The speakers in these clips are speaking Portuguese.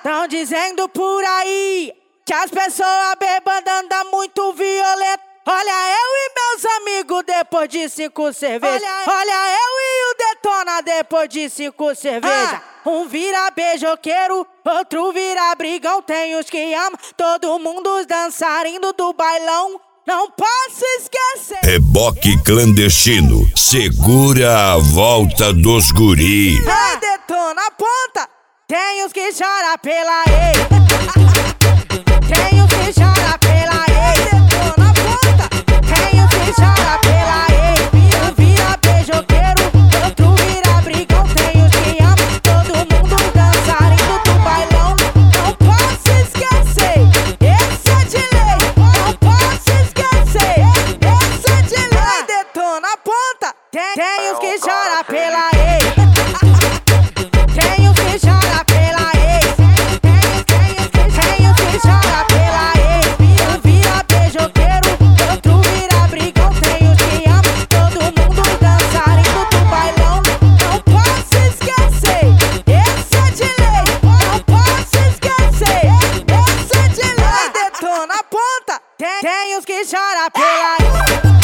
Tão dizendo por aí que as pessoas bêbadas andam muito violento. Olha eu e meus amigos depois de 5 cervejas. Olha eu e o Detona depois de 5 cervejas. Um vira beijoqueiro, outro vira brigão. Tem os que amam, todo mundo os dançarinos do bailão. Não posso esquecer. Reboque clandestino, segura a volta dos guri. Ei, Detona, ponta. Tem os que choram pela ex. Tem os que choram pela ex. Detona, ponta. Tem os que choram pela ex. Um vira beijoqueiro, outro vira brigão. Tem os que amam, todo mundo dançarindo do bailão. Não posso esquecer, esse é de lei. Não posso esquecer, esse é de lei. Detona, ponta. Tem os que choram pela ex. Tem os que choram pela ex. Tem os que choram pela ex. Um vira beijoqueiro, outro vira brigão. Tem os que amam, todo mundo dançarindo do bailão. Não posso esquecer, esse é de lei. Não posso esquecer, esse é de lei. Detona, ponta. Tem os que choram pela ex.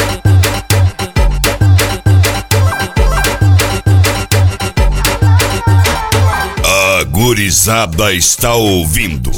A gurizada está ouvindo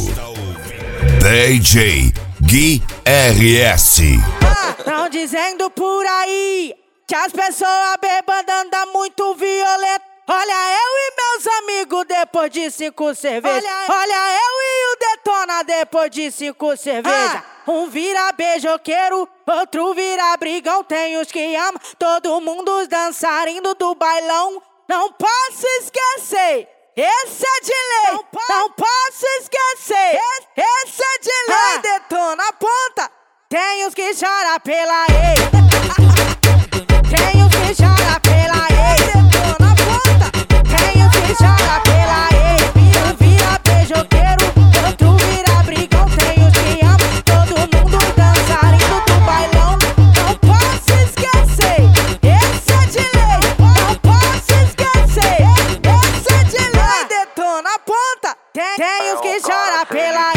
DJ Gui RS. Tão dizendo por aí que as pessoas bêbadas andam muito violento. Olha eu e meus amigos depois de 5 cervejas. Olha eu e o Detona depois de 5 cervejas. Um vira beijoqueiro, outro vira brigão. Tem os que amam, todo mundo os dançarinos do bailão. Não posso esquecer, esse é de lei. Não posso esquecer, esse é de lei. Detona, ponta. Tem os que choram pela ex. Tem os que choram pela ex. Detona, ponta. Tem os que choram pela ex. Um vira beijoqueiro, outro vira brigão. Tem os que amam, todo mundo dançarindo do bailão. Não posso esquecer, esse é de lei. Não posso esquecer, esse é de lei. Detona, ponta. Tem os que choram pela